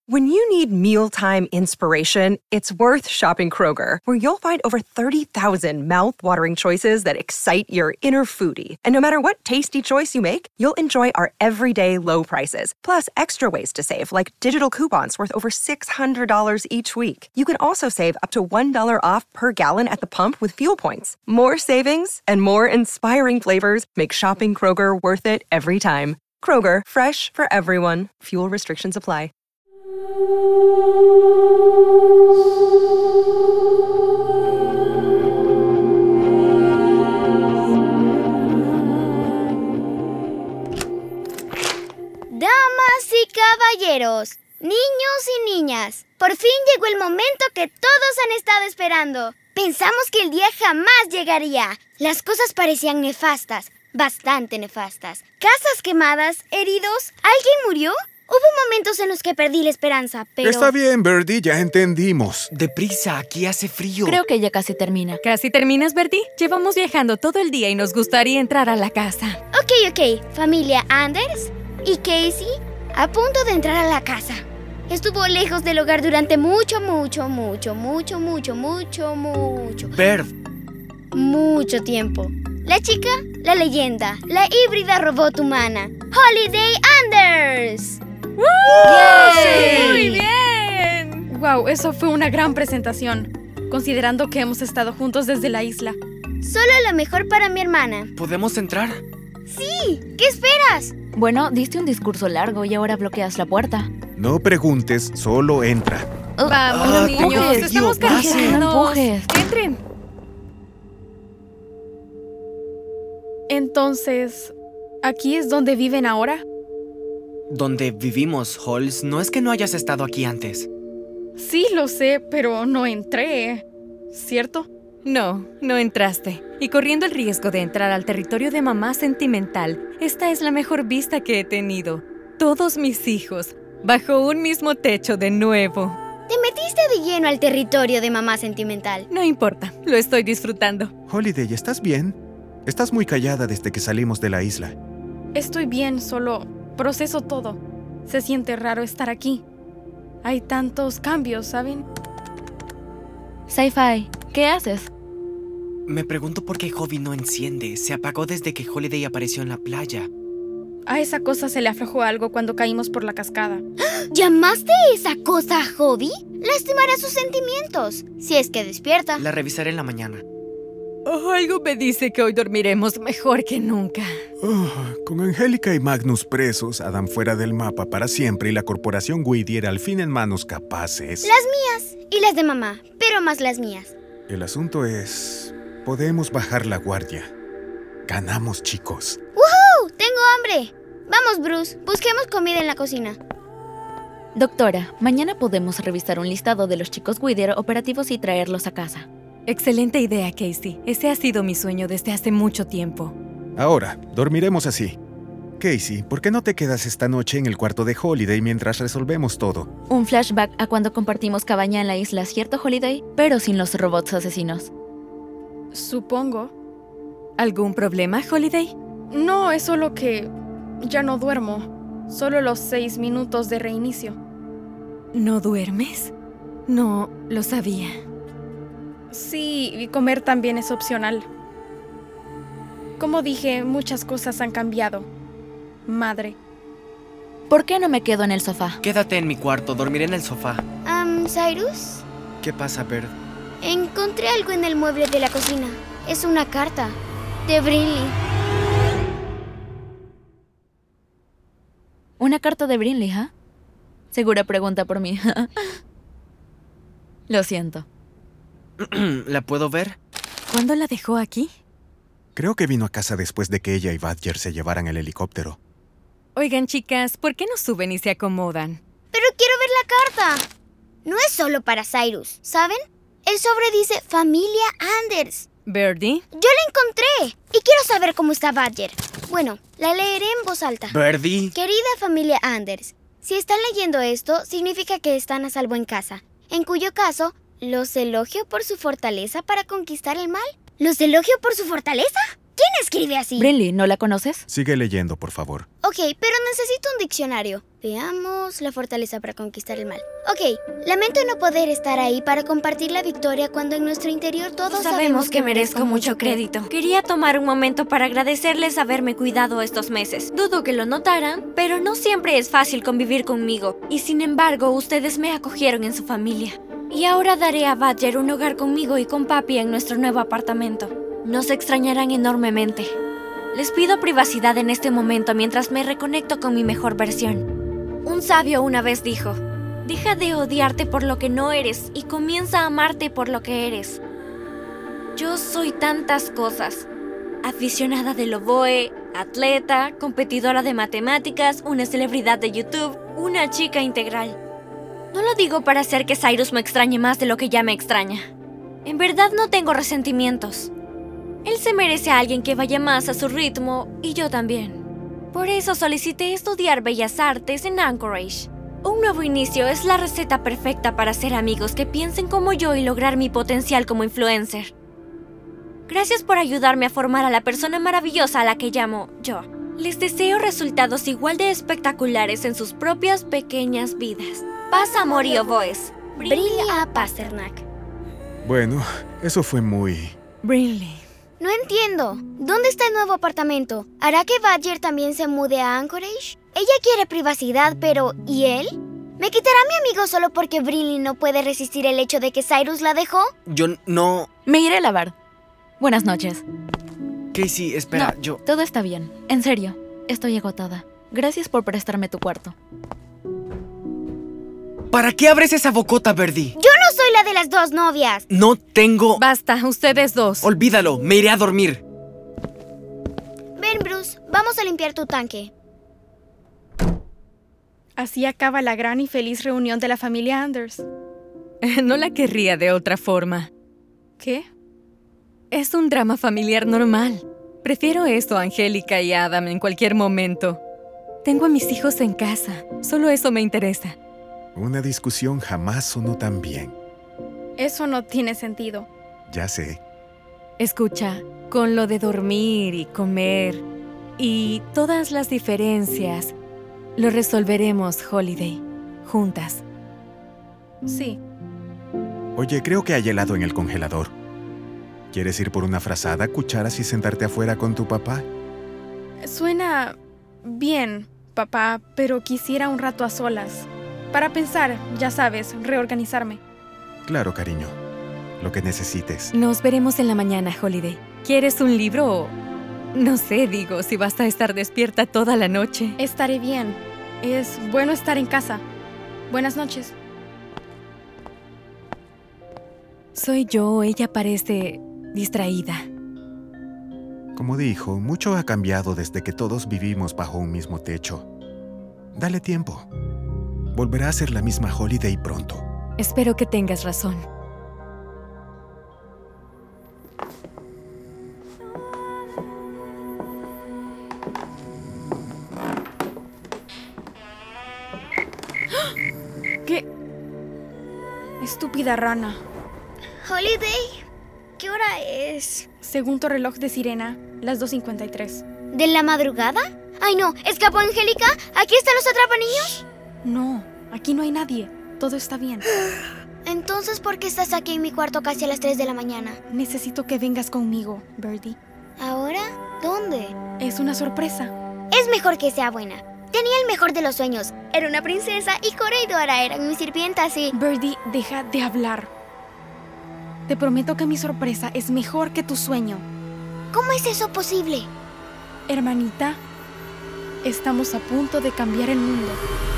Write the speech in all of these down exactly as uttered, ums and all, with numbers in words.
When you need mealtime inspiration, it's worth shopping Kroger, where you'll find over thirty thousand mouth-watering choices that excite your inner foodie. And no matter what tasty choice you make, you'll enjoy our everyday low prices, plus extra ways to save, like digital coupons worth over six hundred dollars each week. You can also save up to one dollar off per gallon at the pump with fuel points. More savings and more inspiring flavors make shopping Kroger worth it every time. Kroger, fresh for everyone. Fuel restrictions apply. Damas y caballeros, niños y niñas, por fin llegó el momento que todos han estado esperando. Pensamos que el día jamás llegaría. Las cosas parecían nefastas, bastante nefastas. Casas quemadas, heridos, ¿alguien murió? Hubo momentos en los que perdí la esperanza, pero... Está bien, Birdie, ya entendimos. Deprisa, aquí hace frío. Creo que ya casi termina. ¿Casi terminas, Birdie? Llevamos viajando todo el día y nos gustaría entrar a la casa. Ok, ok. Familia Anders y Casey, a punto de entrar a la casa. Estuvo lejos del hogar durante mucho, mucho, mucho, mucho, mucho, mucho, mucho... Bird. Mucho tiempo. La chica, la leyenda, la híbrida robot humana, Holiday Anders. ¡Woo! ¡Yay! ¡Muy bien! Wow, eso fue una gran presentación, considerando que hemos estado juntos desde la isla. Solo lo mejor para mi hermana. ¿Podemos entrar? ¡Sí! ¿Qué esperas? Bueno, diste un discurso largo y ahora bloqueas la puerta. No preguntes, solo entra. Oh, Vamos, Ah, niños, empujes, estamos tío, pasen. cansados. No empujes. Entren. Entonces, ¿aquí es donde viven ahora? Donde vivimos, Halls, no es que no hayas estado aquí antes. Sí, lo sé, pero no entré, ¿cierto? No, no entraste. Y corriendo el riesgo de entrar al territorio de mamá sentimental, esta es la mejor vista que he tenido. Todos mis hijos, bajo un mismo techo de nuevo. Te metiste de lleno al territorio de mamá sentimental. No importa, lo estoy disfrutando. Holiday, ¿estás bien? Estás muy callada desde que salimos de la isla. Estoy bien, solo proceso todo. Se siente raro estar aquí. Hay tantos cambios, ¿saben? Sci-Fi, ¿qué haces? Me pregunto por qué Hobby no enciende. Se apagó desde que Holiday apareció en la playa. A esa cosa se le aflojó algo cuando caímos por la cascada. ¿Llamaste esa cosa a Hobby? Lastimará sus sentimientos, si es que despierta. La revisaré en la mañana. Oh, algo me dice que hoy dormiremos mejor que nunca. Oh, con Angélica y Magnus presos, Adam fuera del mapa para siempre y la corporación Whittier al fin en manos capaces. Las mías y las de mamá, pero más las mías. El asunto es... podemos bajar la guardia. Ganamos, chicos. ¡Woohoo! ¡Tengo hambre! Vamos, Bruce, busquemos comida en la cocina. Doctora, mañana podemos revisar un listado de los chicos Whittier operativos y traerlos a casa. Excelente idea, Casey. Ese ha sido mi sueño desde hace mucho tiempo. Ahora, dormiremos así. Casey, ¿por qué no te quedas esta noche en el cuarto de Holiday mientras resolvemos todo? Un flashback a cuando compartimos cabaña en la isla, ¿cierto, Holiday? Pero sin los robots asesinos. Supongo. ¿Algún problema, Holiday? No, es solo que ya no duermo. Solo los seis minutos de reinicio. ¿No duermes? No lo sabía. Sí, y comer también es opcional. Como dije, muchas cosas han cambiado. Madre. ¿Por qué no me quedo en el sofá? Quédate en mi cuarto, dormiré en el sofá. Um, Cyrus, ¿Qué pasa, Bird? encontré algo en el mueble de la cocina. Es una carta de Brinley. ¿Una carta de Brinley, ¿ah? ¿eh? Segura pregunta por mí. Lo siento. ¿La puedo ver? ¿Cuándo la dejó aquí? Creo que vino a casa después de que ella y Badger se llevaran el helicóptero. Oigan, chicas, ¿por qué no suben y se acomodan? Pero quiero ver la carta. No es solo para Cyrus, ¿saben? El sobre dice Familia Anders. ¿Birdie? Yo la encontré y quiero saber cómo está Badger. Bueno, la leeré en voz alta. Birdie. Querida familia Anders, si están leyendo esto, significa que están a salvo en casa. En cuyo caso, los elogio por su fortaleza para conquistar el mal. ¿Los elogio por su fortaleza? ¿Quién escribe así? Brinley, ¿no la conoces? Sigue leyendo, por favor. Ok, pero necesito un diccionario. Veamos la fortaleza para conquistar el mal. Ok, lamento no poder estar ahí para compartir la victoria cuando en nuestro interior todos Sabemos que merezco mucho crédito. Quería tomar un momento para agradecerles haberme cuidado estos meses. Dudo que lo notaran, pero no siempre es fácil convivir conmigo. Y sin embargo, ustedes me acogieron en su familia. Y ahora daré a Badger un hogar conmigo y con papi en nuestro nuevo apartamento. Nos extrañarán enormemente. Les pido privacidad en este momento mientras me reconecto con mi mejor versión. Un sabio una vez dijo: deja de odiarte por lo que no eres y comienza a amarte por lo que eres. Yo soy tantas cosas. Aficionada del oboe, atleta, competidora de matemáticas, una celebridad de YouTube, una chica integral. No lo digo para hacer que Cyrus me extrañe más de lo que ya me extraña. En verdad no tengo resentimientos. Él se merece a alguien que vaya más a su ritmo y yo también. Por eso solicité estudiar Bellas Artes en Anchorage. Un nuevo inicio es la receta perfecta para hacer amigos que piensen como yo y lograr mi potencial como influencer. Gracias por ayudarme a formar a la persona maravillosa a la que llamo yo. Les deseo resultados igual de espectaculares en sus propias pequeñas vidas. Paz, amor y oboes. Brinley A. Pasternak. Bueno, eso fue muy... Brinley. No entiendo. ¿Dónde está el nuevo apartamento? ¿Hará que Badger también se mude a Anchorage? Ella quiere privacidad, pero ¿y él? ¿Me quitará a mi amigo solo porque Brinley no puede resistir el hecho de que Cyrus la dejó? Yo no... Me iré a lavar. Buenas noches. Casey, espera, No, yo... todo está bien. En serio, estoy agotada. Gracias por prestarme tu cuarto. ¿Para qué abres esa bocota, Birdie? ¡Yo no soy la de las dos novias! No tengo... Basta, ustedes dos. Olvídalo, me iré a dormir. Ven, Bruce, vamos a limpiar tu tanque. Así acaba la gran y feliz reunión de la familia Anders. No la querría de otra forma. ¿Qué? Es un drama familiar normal. Prefiero esto a Angélica y Adam en cualquier momento. Tengo a mis hijos en casa. Solo eso me interesa. Una discusión jamás sonó tan bien. Eso no tiene sentido. Ya sé. Escucha, con lo de dormir y comer y todas las diferencias, lo resolveremos, Holiday, juntas. Sí. Oye, creo que hay helado en el congelador. ¿Quieres ir por una frazada, cucharas y sentarte afuera con tu papá? Suena bien, papá, pero quisiera un rato a solas. Para pensar, ya sabes, reorganizarme. Claro, cariño. Lo que necesites. Nos veremos en la mañana, Holiday. ¿Quieres un libro o...? No sé, digo, si vas a estar despierta toda la noche. Estaré bien. Es bueno estar en casa. Buenas noches. Soy yo, ella parece distraída. Como dijo, mucho ha cambiado desde que todos vivimos bajo un mismo techo. Dale tiempo. Volverá a ser la misma Holiday pronto. Espero que tengas razón. ¿Qué? Estúpida rana. Holiday, ¿qué hora es? Según tu reloj de sirena, las dos cincuenta y tres. ¿De la madrugada? ¡Ay, no! ¿Escapó Angélica? ¿Aquí están los atrapaniños? No, aquí no hay nadie. Todo está bien. Entonces, ¿por qué estás aquí en mi cuarto casi a las tres de la mañana? Necesito que vengas conmigo, Birdie. ¿Ahora? ¿Dónde? Es una sorpresa. Es mejor que sea buena. Tenía el mejor de los sueños. Era una princesa y Cora y Dora eran mis sirvientas y... Birdie, deja de hablar. Te prometo que mi sorpresa es mejor que tu sueño. ¿Cómo es eso posible? Hermanita, estamos a punto de cambiar el mundo.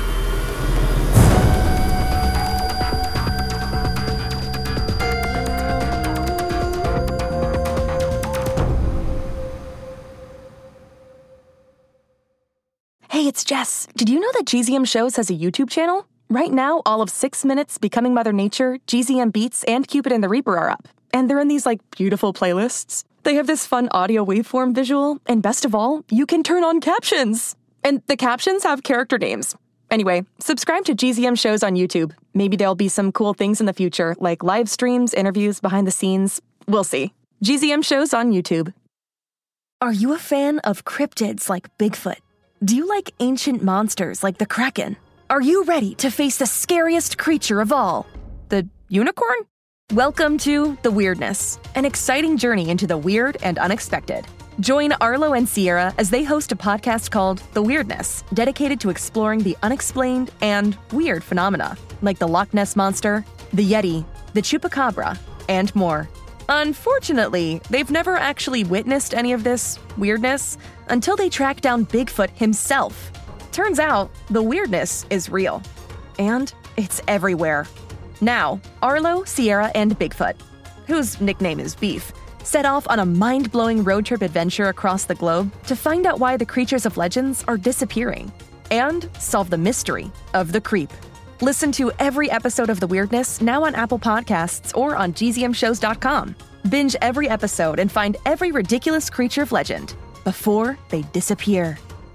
Hey, it's Jess. Did you know that G Z M Shows has a YouTube channel? Right now, all of Six Minutes, Becoming Mother Nature, G Z M Beats, and Cupid and the Reaper are up. And they're in these, like, beautiful playlists. They have this fun audio waveform visual, and best of all, you can turn on captions. And the captions have character names. Anyway, subscribe to G Z M Shows on YouTube. Maybe there'll be some cool things in the future, like live streams, interviews, behind the scenes. We'll see. G Z M Shows on YouTube. Are you a fan of cryptids like Bigfoot? Do you like ancient monsters like the Kraken? Are you ready to face the scariest creature of all, the unicorn? Welcome to The Weirdness, an exciting journey into the weird and unexpected. Join Arlo and Sierra as they host a podcast called The Weirdness, dedicated to exploring the unexplained and weird phenomena, like the Loch Ness Monster, the Yeti, the Chupacabra, and more. Unfortunately, they've never actually witnessed any of this weirdness until they track down Bigfoot himself. Turns out, the weirdness is real. And it's everywhere. Now, Arlo, Sierra, and Bigfoot, whose nickname is Beef, set off on a mind-blowing road trip adventure across the globe to find out why the creatures of legends are disappearing and solve the mystery of the creep. Listen to every episode of The Weirdness now on Apple Podcasts or on G Z M shows dot com. Binge every episode and find every ridiculous creature of legend before they disappear.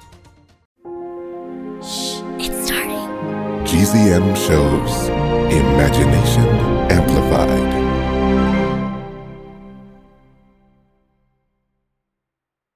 Shh, it's starting. G Z M shows Imagination Amplified.